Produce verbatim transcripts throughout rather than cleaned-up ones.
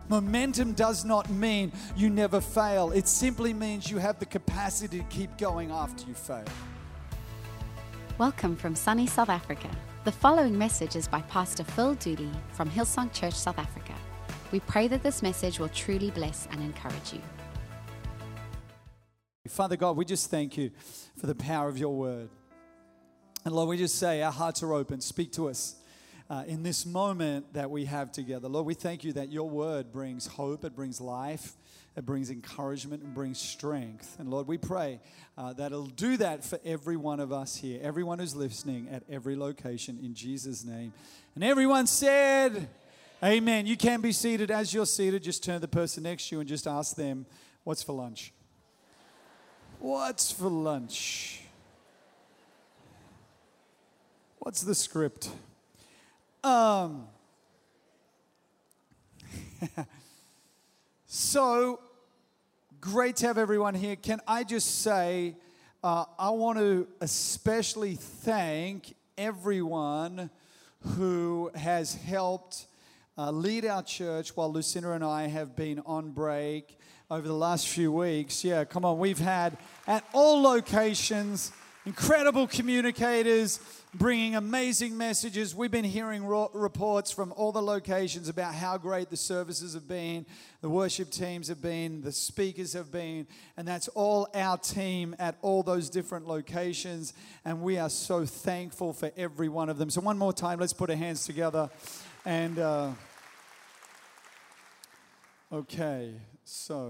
Momentum does not mean you never fail. It simply means you have the capacity to keep going after you fail. Welcome from sunny South Africa. The following message is by Pastor Phil Dooley from Hillsong Church, South Africa. We pray that this message will truly bless and encourage you. Father God, we just thank you for the power of your word. And Lord, we just say our hearts are open. Speak to us. Uh, in this moment that we have together. Lord, we thank you that your word brings hope, it brings life, it brings encouragement, and brings strength. And Lord, we pray uh, that it'll do that for every one of us here, everyone who's listening at every location in Jesus' name. And everyone said, amen. You can be seated. As you're seated, just turn to the person next to you and just ask them, what's for lunch? What's for lunch? What's the script? Um, so, great to have everyone here. Can I just say, uh, I want to especially thank everyone who has helped uh, lead our church while Lucinda and I have been on break over the last few weeks. Yeah, come on, we've had at all locations incredible communicators bringing amazing messages. We've been hearing ro- reports from all the locations about how great the services have been, the worship teams have been, the speakers have been, and that's all our team at all those different locations, and we are so thankful for every one of them. So one more time, let's put our hands together. And, uh, okay, so,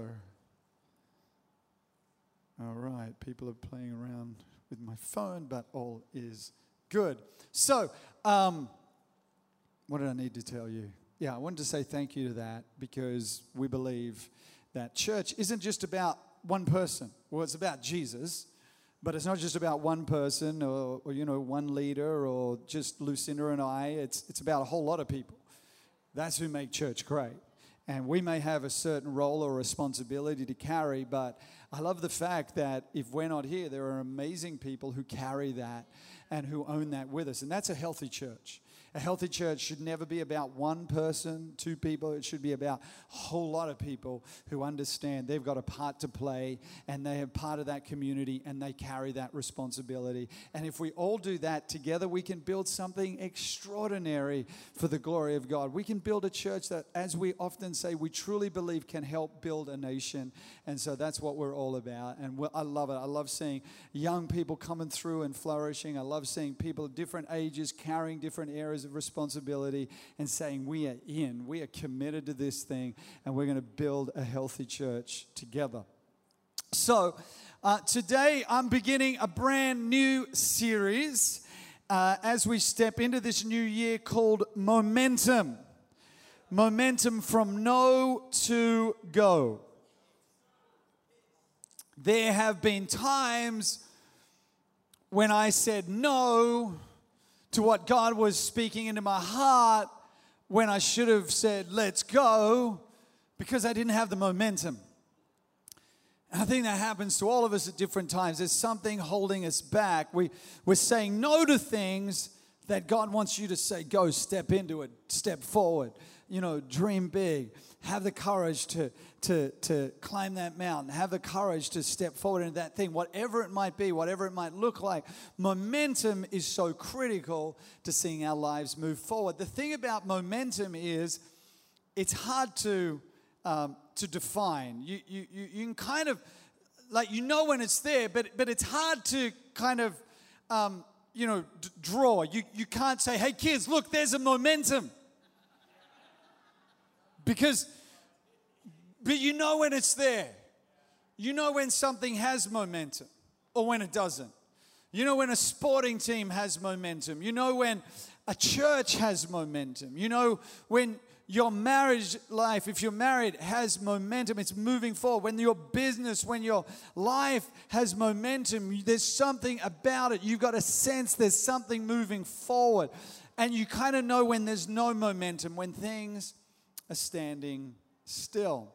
all right, people are playing around with my phone, but all is good. So, um, what did I need to tell you? Yeah, I wanted to say thank you to that because we believe that church isn't just about one person. Well, it's about Jesus, but it's not just about one person or, or you know, one leader or just Lucinda and I. It's it's about a whole lot of people. That's who make church great. And we may have a certain role or responsibility to carry, but I love the fact that if we're not here, there are amazing people who carry that and who own that with us. And that's a healthy church. A healthy church should never be about one person, two people. It should be about a whole lot of people who understand they've got a part to play and they are part of that community and they carry that responsibility. And if we all do that together, we can build something extraordinary for the glory of God. We can build a church that, as we often say, we truly believe can help build a nation. And so that's what we're all about. And I love it. I love seeing young people coming through and flourishing. I love seeing people of different ages carrying different areas of responsibility and saying we are in, we are committed to this thing, and we're going to build a healthy church together. So uh, today I'm beginning a brand new series uh, as we step into this new year called Momentum. Momentum from no to go. There have been times when I said no to what God was speaking into my heart when I should have said, let's go, because I didn't have the momentum. And I think that happens to all of us at different times. There's something holding us back. We, we're saying no to things that God wants you to say, go, step into it, step forward, you know, dream big. Have the courage to, to, to climb that mountain. Have the courage to step forward into that thing, whatever it might be, whatever it might look like. Momentum is so critical to seeing our lives move forward. The thing about momentum is it's hard to um, to define. You, you, you, you can kind of, like, you know when it's there, but, but it's hard to kind of, um, you know, d- draw. You, you can't say, hey, kids, look, there's a momentum. Because, but you know when it's there. You know when something has momentum or when it doesn't. You know when a sporting team has momentum. You know when a church has momentum. You know when your marriage life, if you're married, has momentum. It's moving forward. When your business, when your life has momentum, there's something about it. You've got a sense there's something moving forward. And you kind of know when there's no momentum, when things are standing still.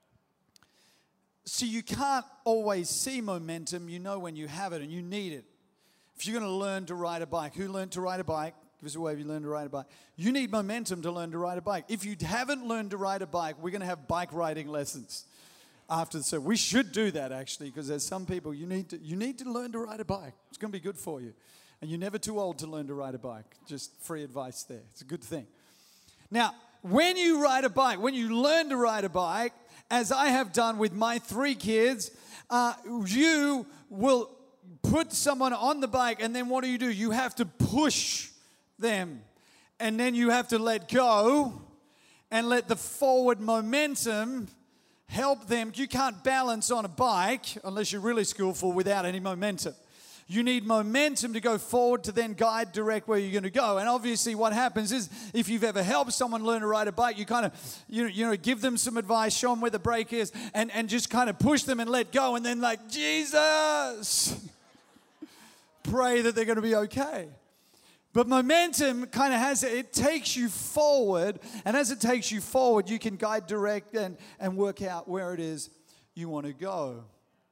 So you can't always see momentum. You know when you have it and you need it. If you're going to learn to ride a bike, who learned to ride a bike? Give us a wave, you learn to ride a bike. You need momentum to learn to ride a bike. If you haven't learned to ride a bike, we're going to have bike riding lessons after the service. We should do that, actually, because there's some people, you need to you need to learn to ride a bike. It's going to be good for you. And you're never too old to learn to ride a bike. Just free advice there. It's a good thing. Now, when you ride a bike, when you learn to ride a bike, as I have done with my three kids, uh, you will put someone on the bike, and then what do you do? You have to push them, and then you have to let go and let the forward momentum help them. You can't balance on a bike unless you're really skillful without any momentum. You need momentum to go forward to then guide, direct where you're going to go. And obviously what happens is if you've ever helped someone learn to ride a bike, you kind of, you know, you know, give them some advice, show them where the brake is, and, and just kind of push them and let go. And then like, Jesus, pray that they're going to be okay. But momentum kind of has, it takes you forward. And as it takes you forward, you can guide, direct, and, and work out where it is you want to go.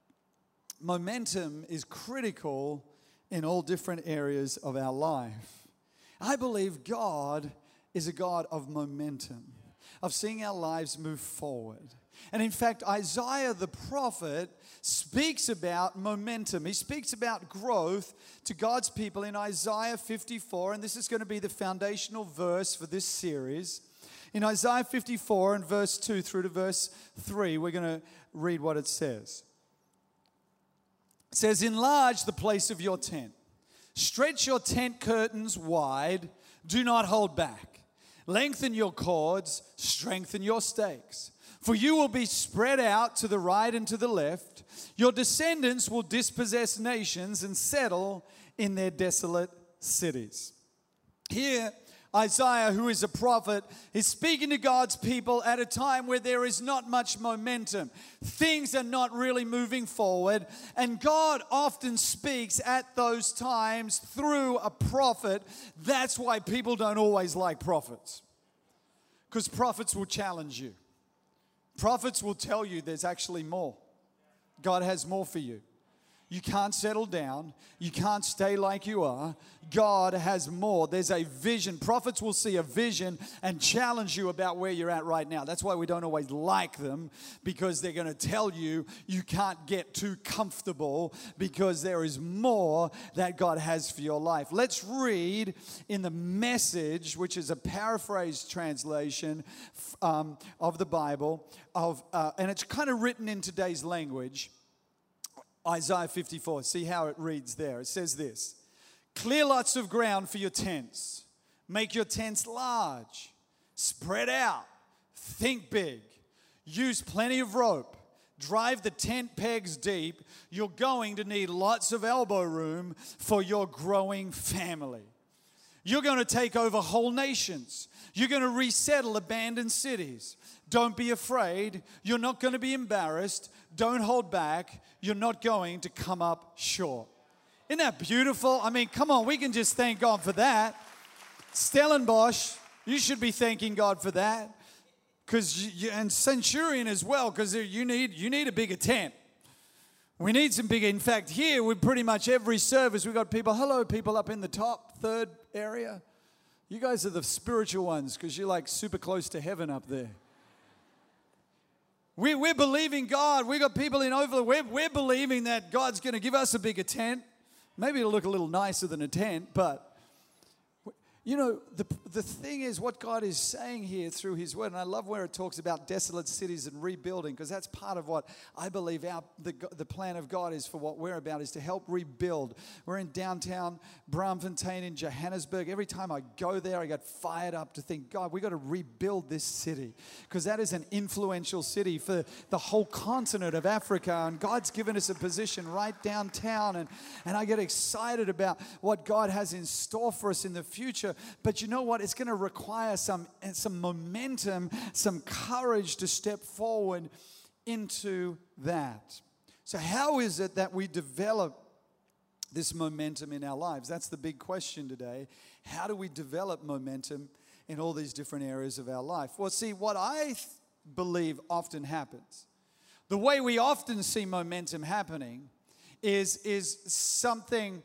Momentum is critical in all different areas of our life. I believe God is a God of momentum, of seeing our lives move forward. And in fact, Isaiah the prophet speaks about momentum. He speaks about growth to God's people in Isaiah fifty-four, and this is going to be the foundational verse for this series. In Isaiah fifty-four and verse two through to verse three, we're going to read what it says. It says, enlarge the place of your tent. Stretch your tent curtains wide. Do not hold back. Lengthen your cords. Strengthen your stakes. For you will be spread out to the right and to the left. Your descendants will dispossess nations and settle in their desolate cities. Here, Isaiah, who is a prophet, is speaking to God's people at a time where there is not much momentum. Things are not really moving forward. And God often speaks at those times through a prophet. That's why people don't always like prophets. Because prophets will challenge you. Prophets will tell you there's actually more. God has more for you. You can't settle down. You can't stay like you are. God has more. There's a vision. Prophets will see a vision and challenge you about where you're at right now. That's why we don't always like them, because they're going to tell you you can't get too comfortable because there is more that God has for your life. Let's read in the Message, which is a paraphrased translation um, of the Bible, of, uh, and it's kind of written in today's language. Isaiah fifty-four, see how it reads there. It says this, clear lots of ground for your tents. Make your tents large. Spread out. Think big. Use plenty of rope. Drive the tent pegs deep. You're going to need lots of elbow room for your growing family. You're going to take over whole nations. You're going to resettle abandoned cities. Don't be afraid. You're not going to be embarrassed. Don't hold back. You're not going to come up short. Isn't that beautiful? I mean, come on, we can just thank God for that. Stellenbosch, you should be thanking God for that. Cause you, and Centurion as well, because you need, you need a bigger tent. We need some bigger. In fact, here, with pretty much every service, we've got people, hello, people up in the top third area. You guys are the spiritual ones because you're like super close to heaven up there. We, we're believing God. We've got people in over. We're, we're believing that God's going to give us a bigger tent. Maybe it'll look a little nicer than a tent, but you know, the, the thing is what God is saying here through His Word, and I love where it talks about desolate cities and rebuilding, because that's part of what I believe our, the, the plan of God is for what we're about, is to help rebuild. We're in downtown Braamfontein in Johannesburg. Every time I go there, I get fired up to think, God, we've got to rebuild this city, because that is an influential city for the whole continent of Africa, and God's given us a position right downtown, and, and I get excited about what God has in store for us in the future. But you know what? It's going to require some, some momentum, some courage to step forward into that. So how is it that we develop this momentum in our lives? That's the big question today. How do we develop momentum in all these different areas of our life? Well, see, what I th- believe often happens, the way we often see momentum happening is, is something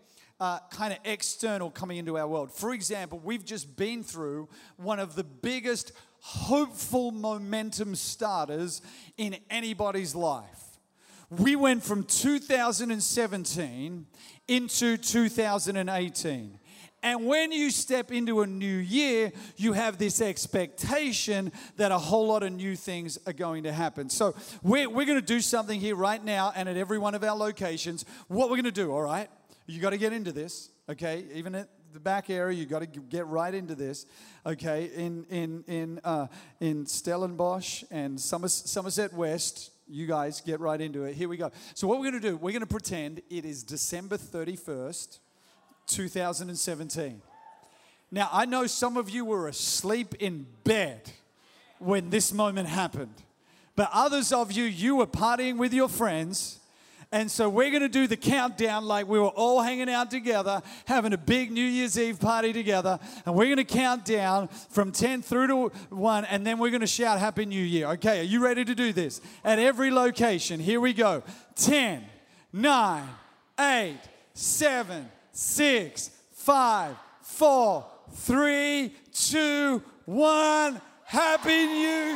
uh, kind of external coming into our world. For example, we've just been through one of the biggest hopeful momentum starters in anybody's life. We went from two thousand seventeen into two thousand eighteen. And when you step into a new year, you have this expectation that a whole lot of new things are going to happen. So we're, we're going to do something here right now and at every one of our locations. What we're going to do, all right? You got to get into this, okay? Even at the back area, you got to get right into this, okay? In in in uh, in Stellenbosch and Somers- Somerset West, you guys get right into it. Here we go. So what we're going to do, we're going to pretend it is December thirty-first, two thousand seventeen. Now, I know some of you were asleep in bed when this moment happened. But others of you, you were partying with your friends. And so we're going to do the countdown like we were all hanging out together, having a big New Year's Eve party together. And we're going to count down from ten through to one, and then we're going to shout Happy New Year. Okay, are you ready to do this? At every location, here we go. ten, nine, eight, seven, six, five, four, three, two, one. Happy New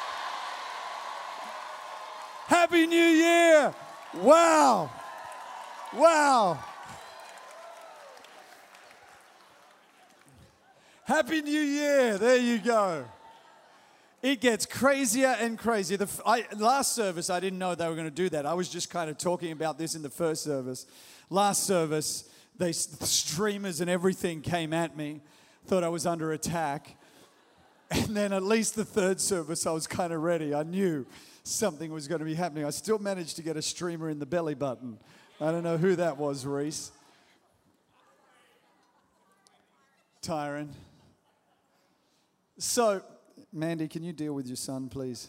Happy New Year. Wow. Wow. Happy New Year. There you go. It gets crazier and crazier. The I, last service, I didn't know they were going to do that. I was just kind of talking about this in the first service. Last service, they, the streamers and everything came at me. Thought I was under attack. And then at least the third service, I was kind of ready. I knew something was going to be happening. I still managed to get a streamer in the belly button. I don't know who that was, Reese. Tyron. So, Mandy, can you deal with your son, please?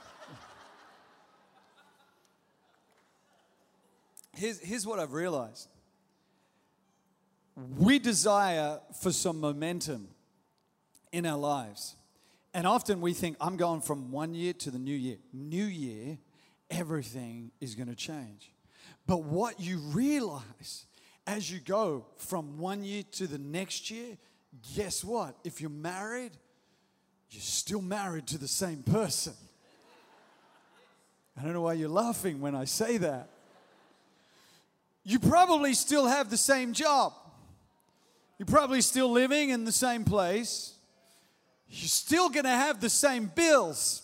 here's, here's what I've realized. We desire for some momentum in our lives. And often we think, I'm going from one year to the new year. New year, everything is going to change. But what you realize as you go from one year to the next year, guess what? If you're married, you're still married to the same person. I don't know why you're laughing when I say that. You probably still have the same job. You're probably still living in the same place. You're still going to have the same bills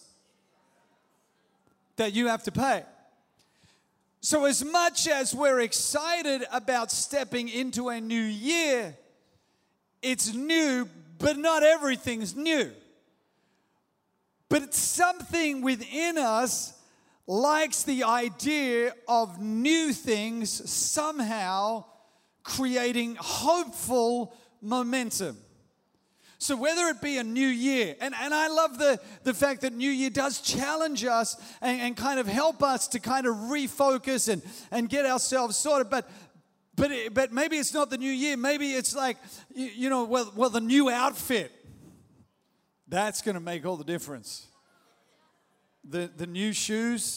that you have to pay. So as much as we're excited about stepping into a new year, it's new, but not everything's new. But it's something within us likes the idea of new things somehow creating hopeful momentum. So whether it be a new year, and, and I love the, the fact that New Year does challenge us and, and kind of help us to kind of refocus and, and get ourselves sorted, but but it, but maybe it's not the new year. Maybe it's like, you, you know, well, well, the new outfit. That's going to make all the difference. The, the new shoes.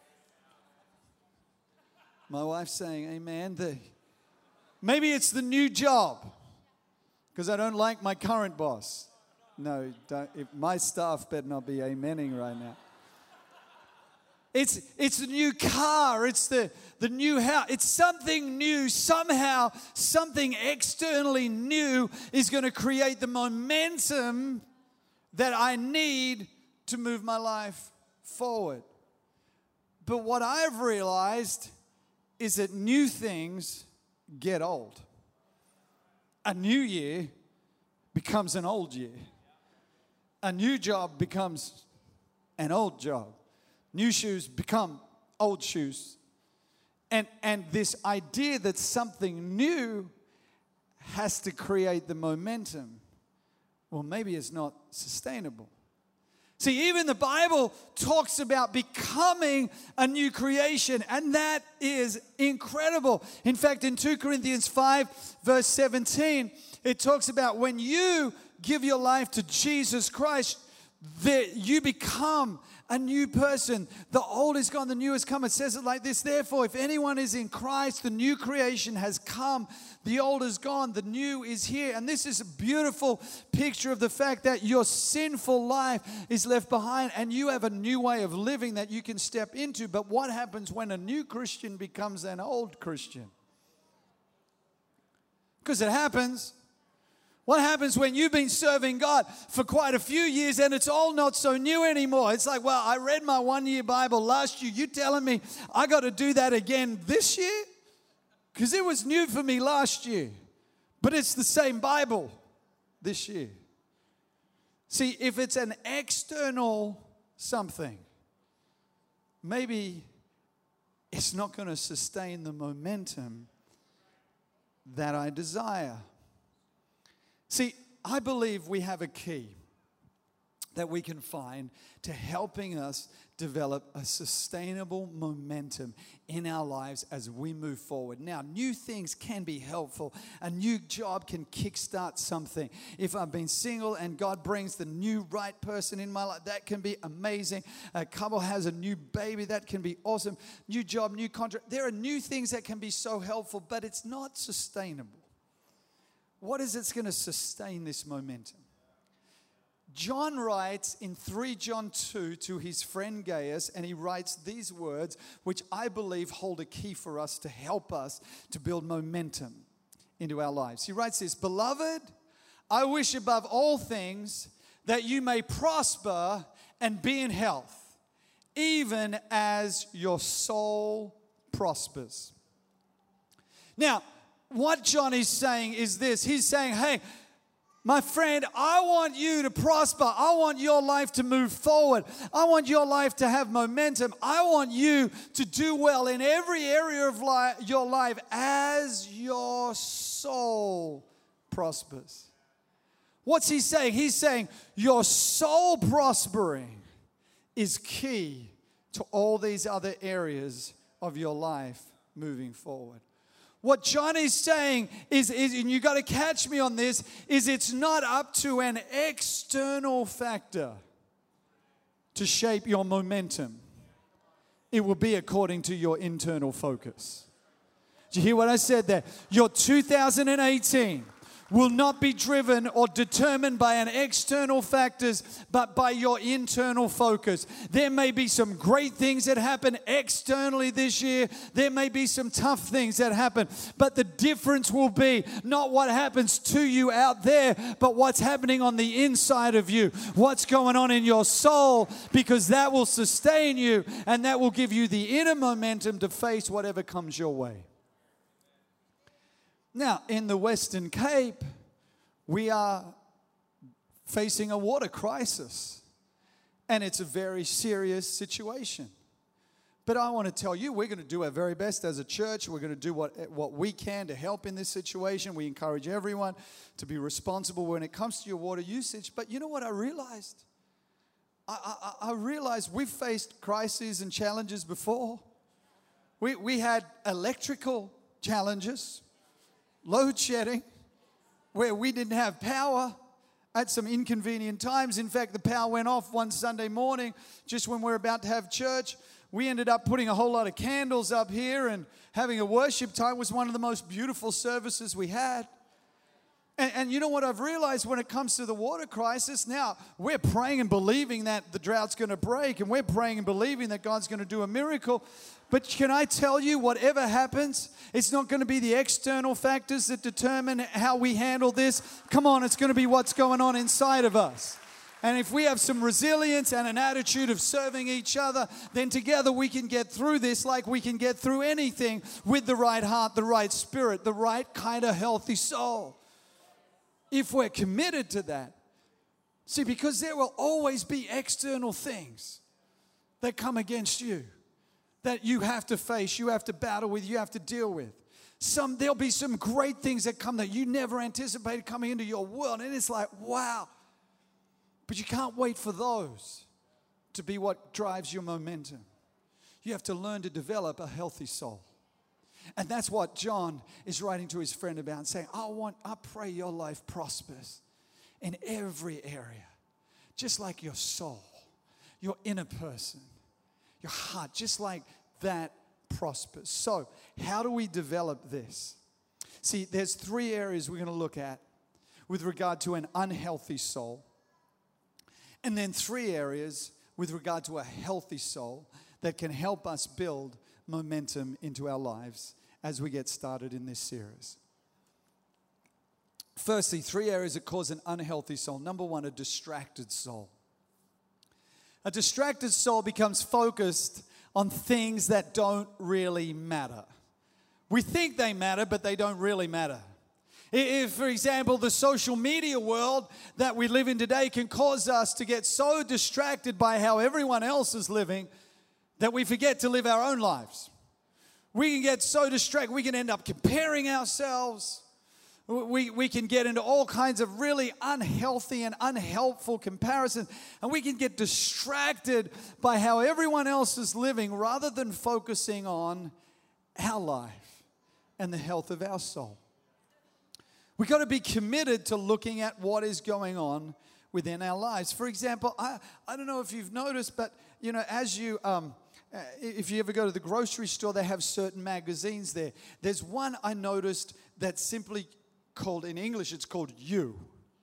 My wife's saying, amen. The, maybe it's the new job. Because I don't like my current boss. No, don't, if my staff better not be amening right now. It's it's the new car. It's the, the new house. It's something new. Somehow, something externally new is going to create the momentum that I need to move my life forward. But what I've realized is that new things get old. A new year becomes an old year. A new job becomes an old job. New shoes become old shoes. And, and this idea that something new has to create the momentum, well, maybe it's not sustainable. See, even the Bible talks about becoming a new creation, and that is incredible. In fact, in two Corinthians five, verse seventeen, it talks about when you give your life to Jesus Christ, that you become a new person. The old is gone, the new has come. It says it like this: therefore, if anyone is in Christ, the new creation has come. The old is gone, the new is here. And this is a beautiful picture of the fact that your sinful life is left behind and you have a new way of living that you can step into. But what happens when a new Christian becomes an old Christian? Because it happens. What happens when you've been serving God for quite a few years and it's all not so new anymore? It's like, well, I read my one-year Bible last year. You telling me I got to do that again this year? Because it was new for me last year. But it's the same Bible this year. See, if it's an external something, maybe it's not going to sustain the momentum that I desire. See, I believe we have a key that we can find to helping us develop a sustainable momentum in our lives as we move forward. Now, new things can be helpful. A new job can kickstart something. If I've been single and God brings the new right person in my life, that can be amazing. A couple has a new baby, that can be awesome. New job, new contract. There are new things that can be so helpful, but it's not sustainable. What is it's going to sustain this momentum? John writes in First John two to his friend Gaius, and he writes these words, which I believe hold a key for us to help us to build momentum into our lives. He writes this: Beloved, I wish above all things that you may prosper and be in health, even as your soul prospers. Now, what John is saying is this. He's saying, hey, my friend, I want you to prosper. I want your life to move forward. I want your life to have momentum. I want you to do well in every area of life, your life as your soul prospers. What's he saying? He's saying your soul prospering is key to all these other areas of your life moving forward. What John is saying is, is and you got to catch me on this, is it's not up to an external factor to shape your momentum. It will be according to your internal focus. Did you hear what I said there? Your two thousand eighteen will not be driven or determined by an external factors, but by your internal focus. There may be some great things that happen externally this year. There may be some tough things that happen, but the difference will be not what happens to you out there, but what's happening on the inside of you, what's going on in your soul, because that will sustain you and that will give you the inner momentum to face whatever comes your way. Now, in the Western Cape, we are facing a water crisis, and it's a very serious situation. But I want to tell you, we're going to do our very best as a church. We're going to do what, what we can to help in this situation. We encourage everyone to be responsible when it comes to your water usage. But you know what I realized? I, I, I realized we've faced crises and challenges before. We, we had electrical challenges. Load shedding, where we didn't have power at some inconvenient times. In fact, the power went off one Sunday morning just when we were about to have church. We ended up putting a whole lot of candles up here and having a worship time. It was one of the most beautiful services we had. And, and you know what I've realized when it comes to the water crisis? Now, we're praying and believing that the drought's going to break, and we're praying and believing that God's going to do a miracle. But can I tell you, whatever happens, it's not going to be the external factors that determine how we handle this. Come on, it's going to be what's going on inside of us. And if we have some resilience and an attitude of serving each other, then together we can get through this like we can get through anything with the right heart, the right spirit, the right kind of healthy soul. If we're committed to that. See, because there will always be external things that come against you, that you have to face, you have to battle with, you have to deal with. Some, there'll be some great things that come that you never anticipated coming into your world. And it's like, wow. But you can't wait for those to be what drives your momentum. You have to learn to develop a healthy soul. And that's what John is writing to his friend about, saying, I want, I pray your life prospers in every area. just like your soul, your inner person, your heart, just like that prospers. So, how do we develop this? See, there's three areas we're going to look at with regard to an unhealthy soul, and then three areas with regard to a healthy soul that can help us build momentum into our lives as we get started in this series. Firstly, three areas that cause an unhealthy soul. Number one, a distracted soul. A distracted soul becomes focused on things that don't really matter. We think they matter, but they don't really matter. If, for example, the social media world that we live in today can cause us to get so distracted by how everyone else is living that we forget to live our own lives. We can get so distracted, we can end up comparing ourselves. We, we can get into all kinds of really unhealthy and unhelpful comparisons, and we can get distracted by how everyone else is living rather than focusing on our life and the health of our soul. We've got to be committed to looking at what is going on within our lives. For example, I, I don't know if you've noticed, but you know, as you um, if you ever go to the grocery store, they have certain magazines there. There's one I noticed that's simply called, in English, it's called You.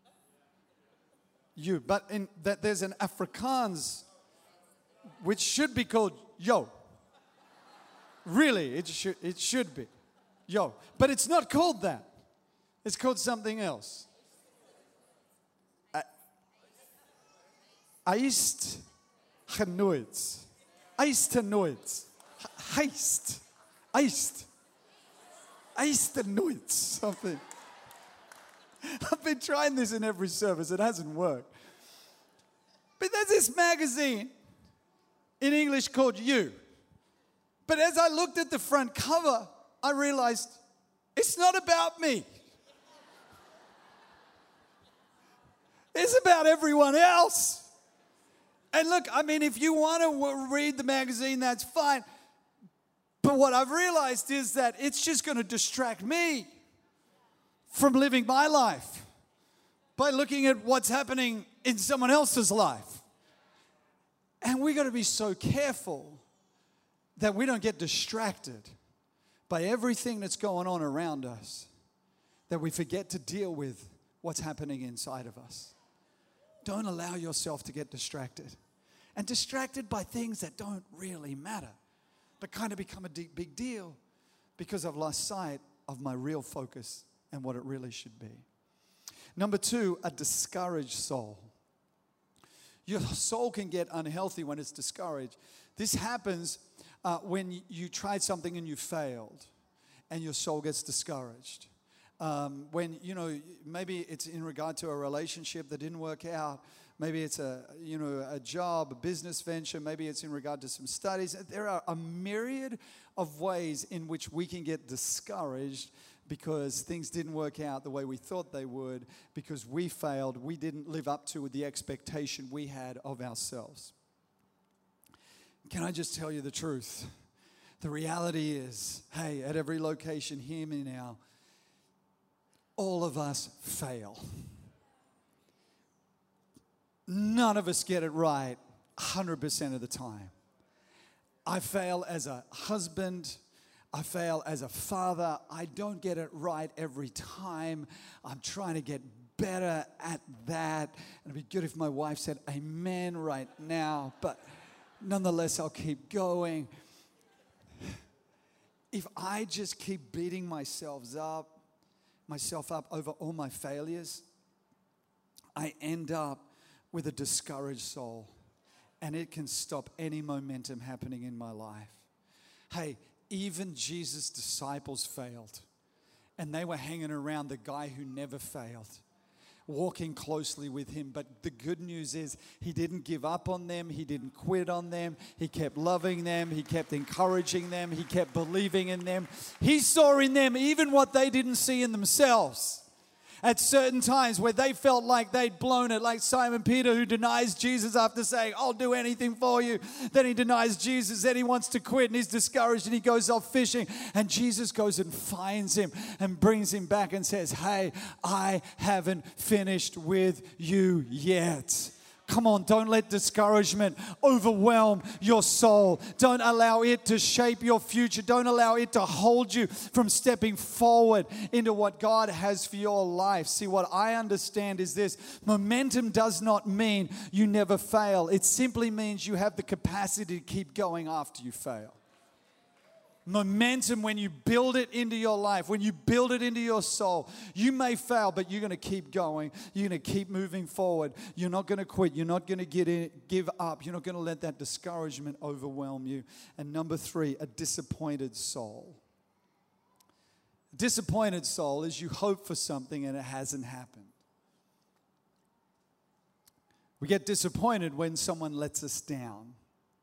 You, but in that there's an Afrikaans which should be called Yo. Really, it should it should be Yo, but it's not called that. It's called something else. Eist genoit. Eist genoit. Heist. Eist. Eist genoit. Something. I've been trying this in every service. It hasn't worked. But there's this magazine in English called You. But as I looked at the front cover, I realized it's not about me. It's about everyone else. And look, I mean, if you want to read the magazine, that's fine. But what I've realized is that it's just going to distract me from living my life by looking at what's happening in someone else's life. And we got to be so careful that we don't get distracted by everything that's going on around us, that we forget to deal with what's happening inside of us. Don't allow yourself to get distracted. And distracted by things that don't really matter, but kind of become a deep, big deal because I've lost sight of my real focus and what it really should be. Number two, a discouraged soul. Your soul can get unhealthy when it's discouraged. This happens uh, when you tried something and you failed, and your soul gets discouraged. Um, when, you know, maybe it's in regard to a relationship that didn't work out. Maybe it's a, you know, a job, a business venture. Maybe it's in regard to some studies. There are a myriad of ways in which we can get discouraged because things didn't work out the way we thought they would, because we failed. We didn't live up to the expectation we had of ourselves. Can I just tell you the truth? The reality is, hey, at every location, hear me now, all of us fail. None of us get it right one hundred percent of the time. I fail as a husband. I fail as a father. I don't get it right every time. I'm trying to get better at that. And it'd be good if my wife said amen right now. But nonetheless, I'll keep going. If I just keep beating myself up, myself up over all my failures, I end up with a discouraged soul, and it can stop any momentum happening in my life. Hey, even Jesus' disciples failed, and they were hanging around the guy who never failed, walking closely with him. But the good news is he didn't give up on them. He didn't quit on them. He kept loving them. He kept encouraging them. He kept believing in them. He saw in them even what they didn't see in themselves. At certain times where they felt like they'd blown it, like Simon Peter, who denies Jesus after saying, I'll do anything for you. Then he denies Jesus, then he wants to quit, and he's discouraged, and he goes off fishing. And Jesus goes and finds him and brings him back and says, hey, I haven't finished with you yet. Come on, don't let discouragement overwhelm your soul. Don't allow it to shape your future. Don't allow it to hold you from stepping forward into what God has for your life. See, what I understand is this: momentum does not mean you never fail. It simply means you have the capacity to keep going after you fail. Momentum, when you build it into your life, when you build it into your soul, you may fail, but you're going to keep going. You're going to keep moving forward. You're not going to quit. You're not going to get in, give up. You're not going to let that discouragement overwhelm you. And number three, a disappointed soul. A disappointed soul is you hope for something and it hasn't happened. We get disappointed when someone lets us down.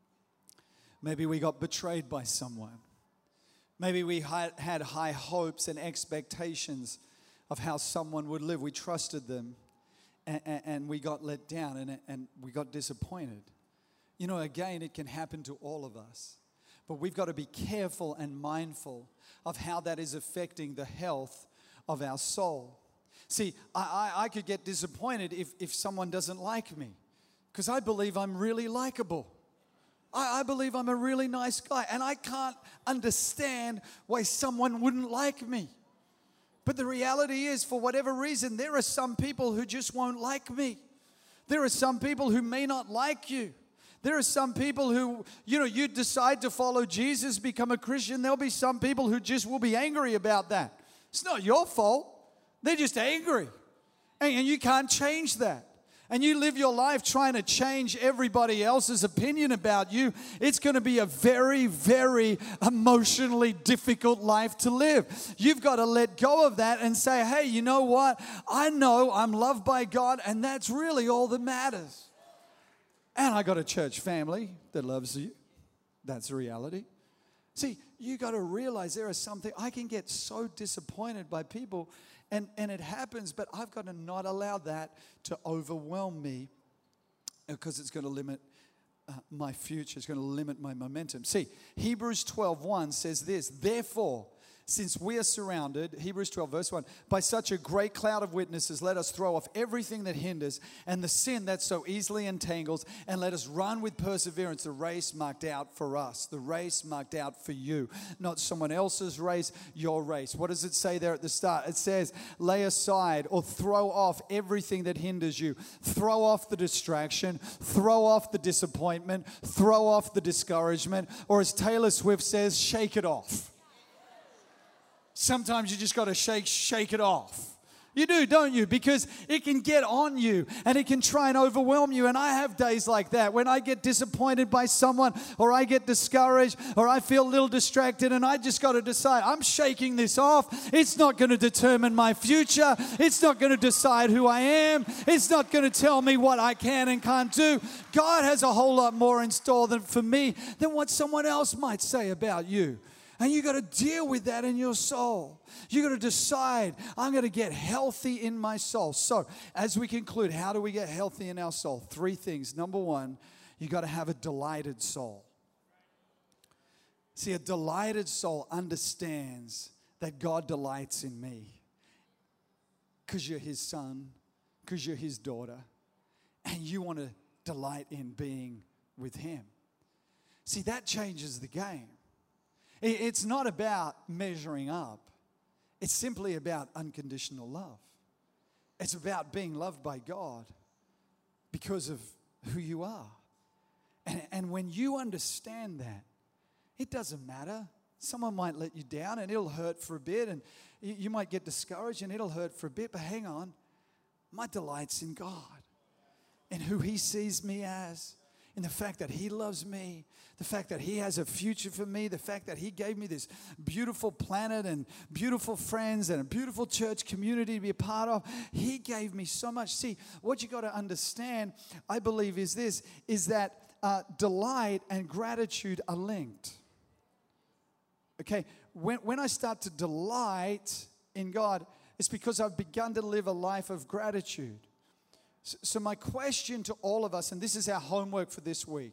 Maybe we got betrayed by someone. Maybe we had high hopes and expectations of how someone would live. We trusted them, and, and we got let down, and, and we got disappointed. You know, again, it can happen to all of us. But we've got to be careful and mindful of how that is affecting the health of our soul. See, I, I, I could get disappointed if, if someone doesn't like me, because I believe I'm really likable. I believe I'm a really nice guy, and I can't understand why someone wouldn't like me. But the reality is, for whatever reason, there are some people who just won't like me. There are some people who may not like you. There are some people who, you know, you decide to follow Jesus, become a Christian. There'll be some people who just will be angry about that. It's not your fault. They're just angry. And you can't change that. And you live your life trying to change everybody else's opinion about you, it's going to be a very, very emotionally difficult life to live. You've got to let go of that and say, hey, you know what? I know I'm loved by God, and that's really all that matters. And I got a church family that loves you. That's the reality. See, you got to realize there are something, I can get so disappointed by people. And, and it happens, but I've got to not allow that to overwhelm me, because it's going to limit uh, my future. It's going to limit my momentum. See, Hebrews twelve one says this: therefore, since we are surrounded, Hebrews twelve verse one, by such a great cloud of witnesses, let us throw off everything that hinders and the sin that so easily entangles, and let us run with perseverance the race marked out for us, the race marked out for you, not someone else's race, your race. What does it say there at the start? It says, lay aside or throw off everything that hinders you. Throw off the distraction, throw off the disappointment, throw off the discouragement, or as Taylor Swift says, shake it off. Sometimes you just got to shake, shake it off. You do, don't you? Because it can get on you and it can try and overwhelm you. And I have days like that when I get disappointed by someone, or I get discouraged, or I feel a little distracted, and I just got to decide, I'm shaking this off. It's not going to determine my future. It's not going to decide who I am. It's not going to tell me what I can and can't do. God has a whole lot more in store than for me than what someone else might say about you. And you got to deal with that in your soul. You got to decide, I'm going to get healthy in my soul. So, as we conclude, how do we get healthy in our soul? Three things. Number one, you got to have a delighted soul. See, a delighted soul understands that God delights in me because you're His son, because you're His daughter, and you want to delight in being with Him. See, that changes the game. It's not about measuring up. It's simply about unconditional love. It's about being loved by God because of who you are. And, and when you understand that, it doesn't matter. Someone might let you down and it'll hurt for a bit, and you might get discouraged and it'll hurt for a bit, but hang on. My delight's in God and who He sees me as, in the fact that He loves me, the fact that He has a future for me, the fact that He gave me this beautiful planet and beautiful friends and a beautiful church community to be a part of. He gave me so much. See, what you got to understand, I believe, is this, is that uh, delight and gratitude are linked. Okay, when, when I start to delight in God, it's because I've begun to live a life of gratitude. So my question to all of us, and this is our homework for this week,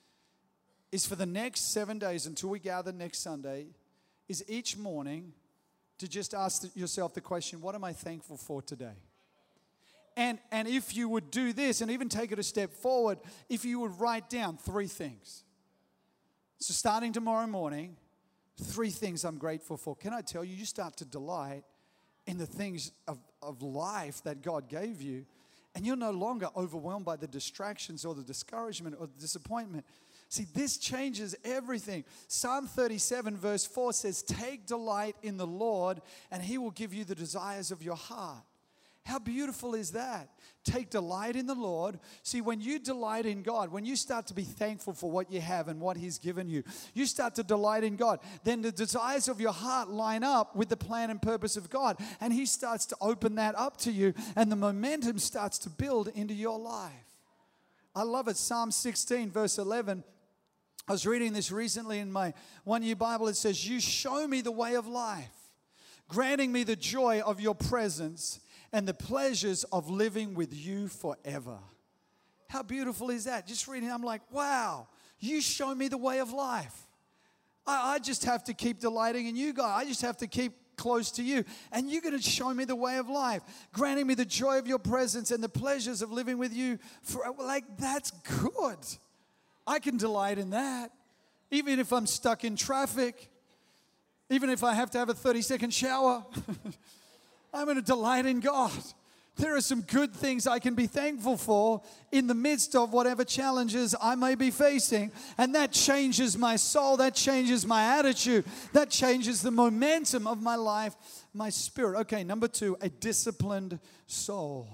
is for the next seven days until we gather next Sunday, is each morning to just ask yourself the question, what am I thankful for today? And, and if you would do this and even take it a step forward, if you would write down three things. So starting tomorrow morning, three things I'm grateful for. Can I tell you, you start to delight in the things of, of life that God gave you, and you're no longer overwhelmed by the distractions or the discouragement or the disappointment. See, this changes everything. Psalm thirty-seven verse four says, take delight in the Lord, and He will give you the desires of your heart. How beautiful is that? Take delight in the Lord. See, when you delight in God, when you start to be thankful for what you have and what He's given you, you start to delight in God, then the desires of your heart line up with the plan and purpose of God, and He starts to open that up to you, and the momentum starts to build into your life. I love it. Psalm sixteen verse eleven. I was reading this recently in my one-year Bible. It says, you show me the way of life, granting me the joy of your presence and the pleasures of living with you forever. How beautiful is that? Just reading, I'm like, wow, you show me the way of life. I, I just have to keep delighting in you, God. I just have to keep close to you. And you're going to show me the way of life, granting me the joy of your presence and the pleasures of living with you forever. Like, that's good. I can delight in that. Even if I'm stuck in traffic, even if I have to have a thirty-second shower, I'm going to delight in God. There are some good things I can be thankful for in the midst of whatever challenges I may be facing. And that changes my soul. That changes my attitude. That changes the momentum of my life, my spirit. Okay, number two, a disciplined soul.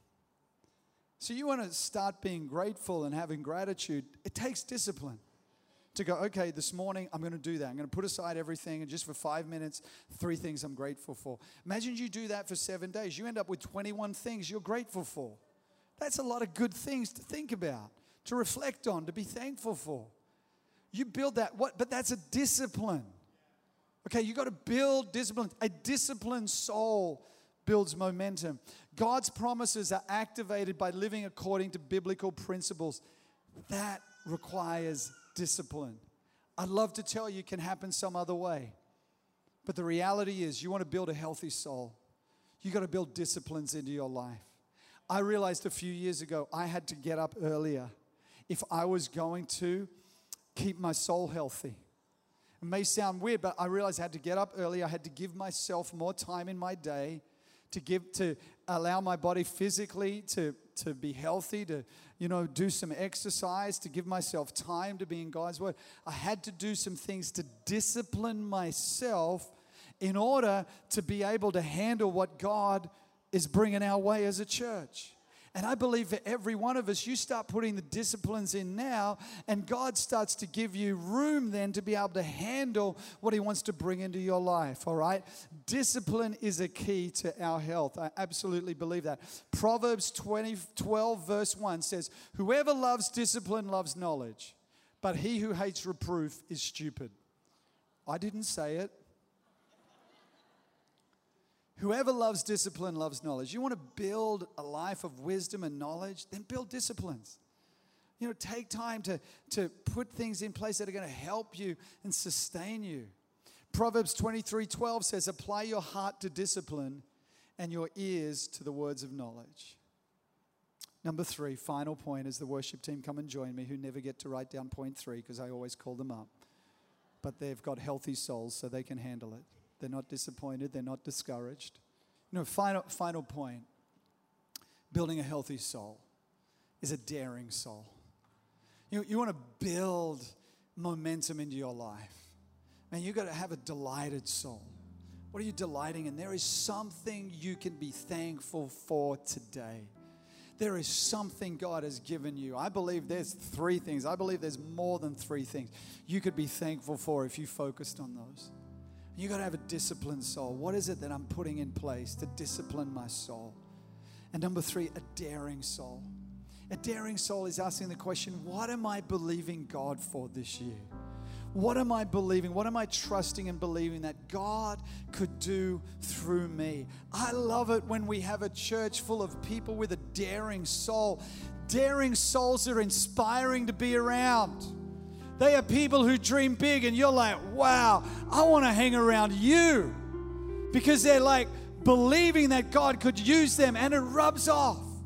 So you want to start being grateful and having gratitude. It takes discipline to go, okay, this morning I'm going to do that. I'm going to put aside everything, and just for five minutes, three things I'm grateful for. Imagine you do that for seven days. You end up with twenty-one things you're grateful for. That's a lot of good things to think about, to reflect on, to be thankful for. You build that, what? But that's a discipline. Okay, you got to build discipline. A disciplined soul builds momentum. God's promises are activated by living according to biblical principles. That requires discipline. I'd love to tell you it can happen some other way. But the reality is, you want to build a healthy soul, you got to build disciplines into your life. I realized a few years ago I had to get up earlier if I was going to keep my soul healthy. It may sound weird, but I realized I had to get up early. I had to give myself more time in my day to give to allow my body physically to, to be healthy, to, you know, do some exercise, to give myself time to be in God's Word. I had to do some things to discipline myself in order to be able to handle what God is bringing our way as a church. And I believe for every one of us, you start putting the disciplines in now, and God starts to give you room then to be able to handle what He wants to bring into your life, all right? Discipline is a key to our health. I absolutely believe that. Proverbs twenty, twelve verse one says, whoever loves discipline loves knowledge, but he who hates reproof is stupid. I didn't say it. Whoever loves discipline loves knowledge. You want to build a life of wisdom and knowledge, then build disciplines. You know, take time to, to put things in place that are going to help you and sustain you. Proverbs twenty-three twelve says, apply your heart to discipline and your ears to the words of knowledge. Number three, final point, as the worship team come and join me, who never get to write down point three because I always call them up. But they've got healthy souls, so they can handle it. They're not disappointed. They're not discouraged. You know, final, final point, building a healthy soul is a daring soul. You know, you want to build momentum into your life. Man, you've got to have a delighted soul. What are you delighting in? There is something you can be thankful for today. There is something God has given you. I believe there's three things. I believe there's more than three things you could be thankful for if you focused on those. You got to have a disciplined soul. What is it that I'm putting in place to discipline my soul? And number three, a daring soul. A daring soul is asking the question, what am I believing God for this year? What am I believing? What am I trusting and believing that God could do through me? I love it when we have a church full of people with a daring soul. Daring souls are inspiring to be around. They are people who dream big, and you're like, wow, I want to hang around you, because they're like believing that God could use them, and it rubs off.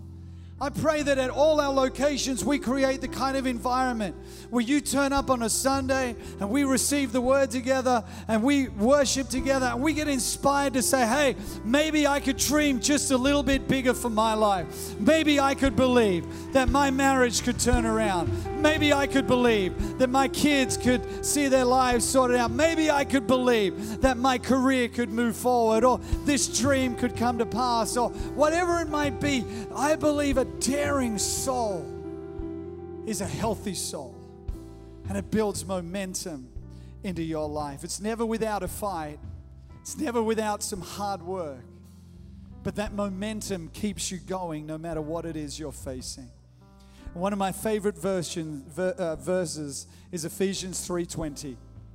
I pray that at all our locations we create the kind of environment where you turn up on a Sunday and we receive the word together and we worship together and we get inspired to say, hey, maybe I could dream just a little bit bigger for my life. Maybe I could believe that my marriage could turn around. Maybe I could believe that my kids could see their lives sorted out. Maybe I could believe that my career could move forward, or this dream could come to pass, or whatever it might be. I believe a daring soul is a healthy soul, and it builds momentum into your life. It's never without a fight. It's never without some hard work. But that momentum keeps you going no matter what it is you're facing. One of my favorite version, ver, uh, verses is Ephesians three twenty.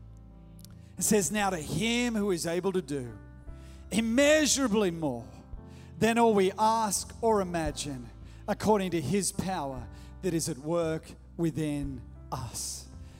It says, now to him who is able to do immeasurably more than all we ask or imagine, according to his power that is at work within us.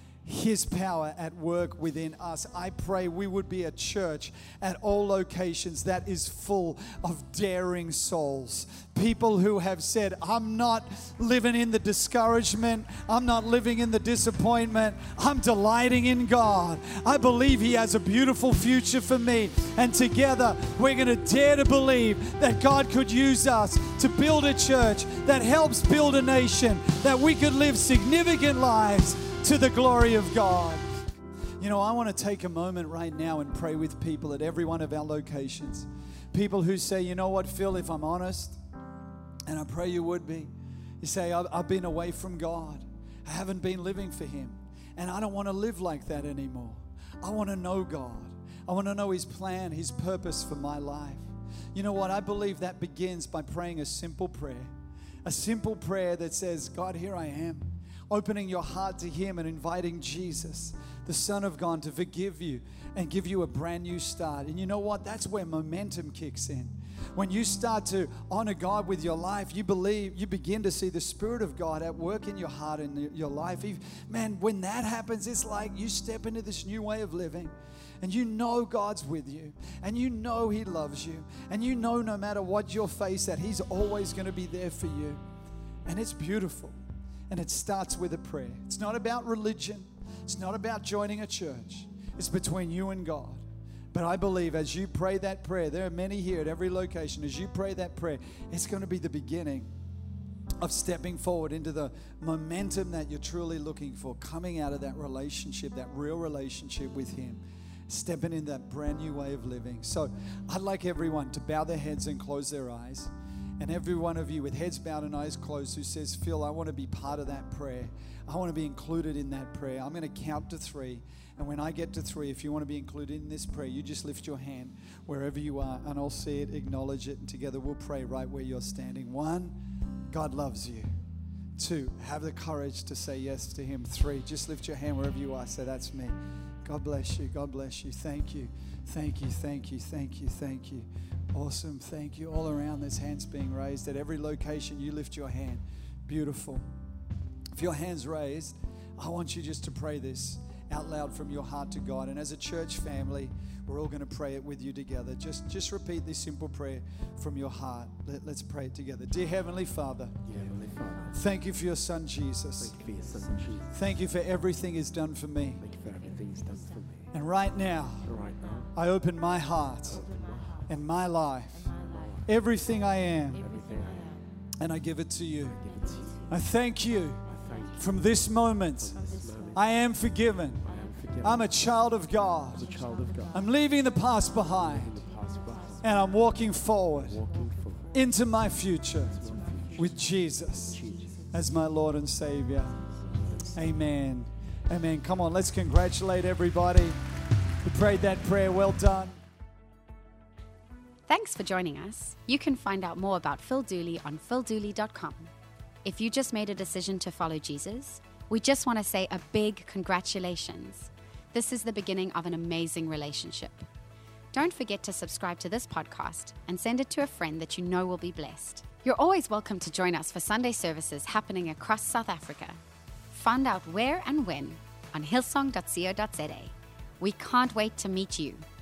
His power at work within us. I pray we would be a church at all locations that is full of daring souls. People who have said, I'm not living in the discouragement. I'm not living in the disappointment. I'm delighting in God. I believe he has a beautiful future for me. And together we're going to dare to believe that God could use us to build a church that helps build a nation, that we could live significant lives to the glory of God. You know, I want to take a moment right now and pray with people at every one of our locations. People who say, you know what, Phil, if I'm honest, and I pray you would be, you say, I've, I've been away from God. I haven't been living for him. And I don't want to live like that anymore. I want to know God. I want to know his plan, his purpose for my life. You know what? I believe that begins by praying a simple prayer. A simple prayer that says, God, here I am. Opening your heart to him and inviting Jesus, the Son of God, to forgive you and give you a brand new start. And you know what? That's where momentum kicks in. When you start to honor God with your life, you believe, you begin to see the Spirit of God at work in your heart and your life. Man, when that happens, it's like you step into this new way of living. And you know God's with you. And you know he loves you. And you know no matter what you're faced at, he's always going to be there for you. And it's beautiful. And it starts with a prayer. It's not about religion. It's not about joining a church. It's between you and God. But I believe as you pray that prayer, there are many here at every location, as you pray that prayer, it's going to be the beginning of stepping forward into the momentum that you're truly looking for, coming out of that relationship, that real relationship with him, stepping in that brand new way of living. So I'd like everyone to bow their heads and close their eyes. And every one of you with heads bowed and eyes closed who says, Phil, I want to be part of that prayer. I want to be included in that prayer. I'm going to count to three. And when I get to three, if you want to be included in this prayer, you just lift your hand wherever you are, and I'll see it, acknowledge it, and together we'll pray right where you're standing. One, God loves you. Two, have the courage to say yes to him. Three, just lift your hand wherever you are. Say, that's me. God bless you. God bless you. Thank you. Thank you. Thank you. Thank you. Thank you. Awesome. Thank you. All around, there's hands being raised. At every location, you lift your hand. Beautiful. If your hand's raised, I want you just to pray this out loud from your heart to God. And as a church family, we're all going to pray it with you together. Just, just repeat this simple prayer from your heart. Let, let's pray it together. Dear Heavenly Father, Dear Heavenly Father, thank you for your Son, Jesus. thank you for your Son, Jesus. Thank you for everything he's done for me. Thank you for everything he's done for me. And right now, And right now, I open my heart open my heart, and my life, everything I am, everything I am, and I give it to you. give it to you. I thank you I thank you from this moment. for this moment. I am forgiven. I am forgiven. I'm a child of God. As a child of God. I'm leaving the past In behind, the past behind, and I'm walking forward walking forward into my future to my future. with Jesus Jesus. as my Lord and Savior. Amen. Amen. Come on, let's congratulate everybody who prayed that prayer. Well done. Thanks for joining us. You can find out more about Phil Dooley on phil dooley dot com. If you just made a decision to follow Jesus, we just want to say a big congratulations. This is the beginning of an amazing relationship. Don't forget to subscribe to this podcast and send it to a friend that you know will be blessed. You're always welcome to join us for Sunday services happening across South Africa. Find out where and when on hillsong dot co dot za. We can't wait to meet you.